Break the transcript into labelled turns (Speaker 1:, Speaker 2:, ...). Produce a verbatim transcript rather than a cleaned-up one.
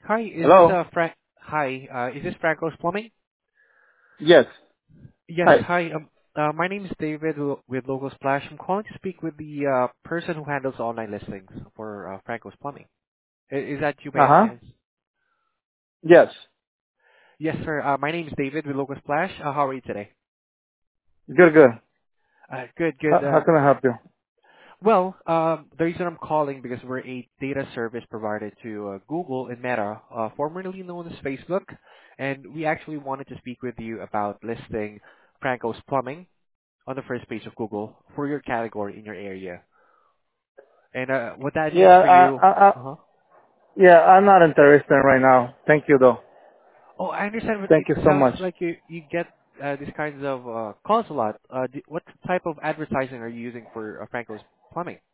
Speaker 1: Hi, is this
Speaker 2: Hello?
Speaker 1: uh Frank? Hi, uh, is this Franco's Plumbing?
Speaker 2: Yes.
Speaker 1: Yes.
Speaker 2: Hi.
Speaker 1: Hi. Um, uh, my name is David w- with Logo Splash. I'm calling to speak with the uh, person who handles online listings for uh, Franco's Plumbing. I- Is that you by any
Speaker 2: Uh-huh.
Speaker 1: chance?
Speaker 2: Yes.
Speaker 1: Yes, sir. Uh, my name is David with Logo Splash. Uh, how are you today?
Speaker 2: Good, good.
Speaker 1: Uh, good,
Speaker 2: How,
Speaker 1: good.
Speaker 2: how
Speaker 1: Uh,
Speaker 2: can I help you?
Speaker 1: well, um, the reason I'm calling because we're a data service provider to uh, Google and Meta, uh, formerly known as Facebook, and we actually wanted to speak with you about listing Franco's Plumbing on the first page of Google for your category in your area. And uh, what that means
Speaker 2: Yeah,
Speaker 1: for
Speaker 2: I,
Speaker 1: you,
Speaker 2: I, I,
Speaker 1: uh-huh.
Speaker 2: yeah, I'm not interested right now. Thank you, though.
Speaker 1: Oh, I understand, but
Speaker 2: Thank
Speaker 1: it
Speaker 2: you so
Speaker 1: sounds
Speaker 2: much.
Speaker 1: like you you get uh, these kinds of uh, calls a lot. Uh, d- what type of advertising are you using for uh, Franco's Plumbing?